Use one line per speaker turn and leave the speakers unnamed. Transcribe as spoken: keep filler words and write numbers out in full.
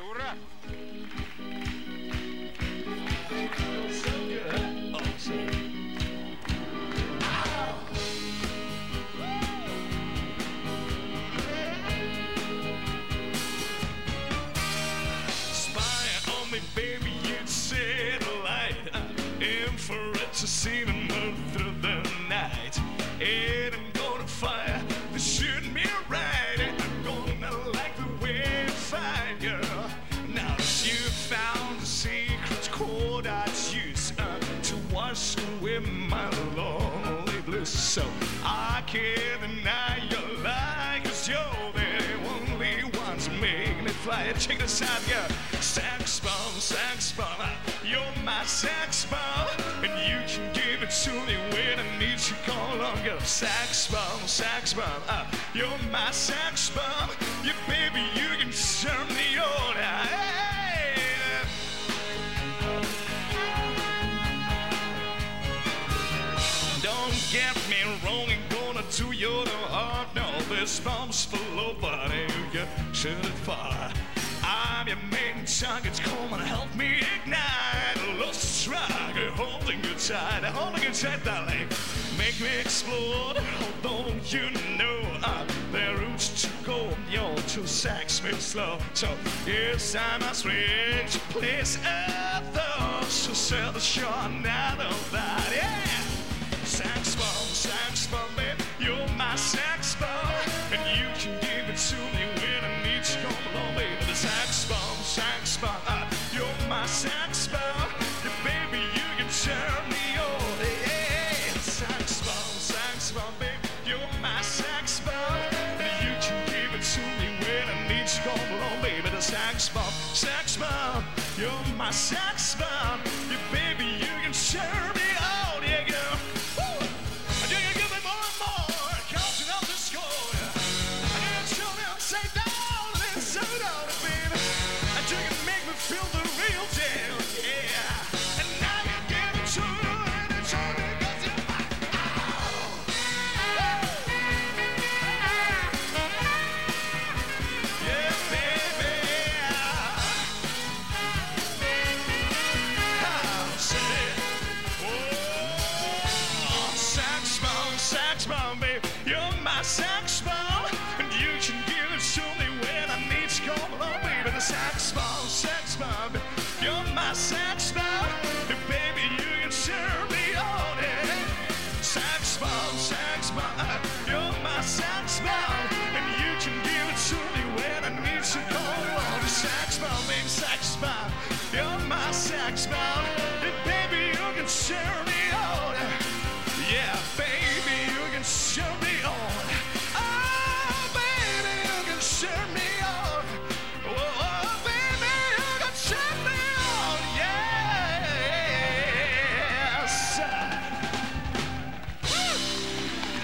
Ура!
So good. Oh, shit. Spy on me, baby, you'd set a light infrared to see the moon through the night. It ain't gonna fire, they shoot me right. I'm gonna like the way you fight, girl. Now that you found the secret chord I'd use uh, to wash away my lonely blues. So I can't deny your lie, cause you're the only one to make me fly. Check this out, girl. Sax bomb, sax bomb, uh, you're my sax bomb, and you can give it to me when I need you. Call on, girl. Sax bomb, sax bomb, uh, you're my sax bomb. You baby, you can turn me on. Hey. Don't get me wrong, ain't gonna do you no harm. No, this bomb's full of body, you can shoot it far. I'm your main target, come and help me ignite. Lost strike, holding you tight, holding you tight, darling. Make me explode, although you know uh, the routes to go. You're too sex me slow, so yes, I must reach a place of those who sell the show, not of that, yeah. Sax bomb, sax bomb, babe, you're my sax bomb, and you can give it to me when I need you. Come along, baby. The sax bomb, sax bomb, uh, you're my sax bomb, yeah, baby, you can turn me on, yeah. Sax bomb, sax bomb, babe, you're my sax bomb, and you can give it to me when I need you. Come along, baby. The sax bomb, sax bomb, you're my sax bomb, yeah, baby, you can turn me on, yeah, girl. Feel the real deal, yeah. And now you give it to me, and it's all because you're mine. Oh. Yeah, baby. Oh, say, oh, sax bomb, sax bomb, baby, you're my sax bomb, and you can give it to me when I need to. Come along, baby, the sax bomb, sax bomb, you're my sax bomb, and baby, you can serve me on it. Sax bomb, sax bomb, you're my sax bomb, and you can give it to me when I need to. Go on, the sax bomb, baby, sax bomb, you're my sax bomb.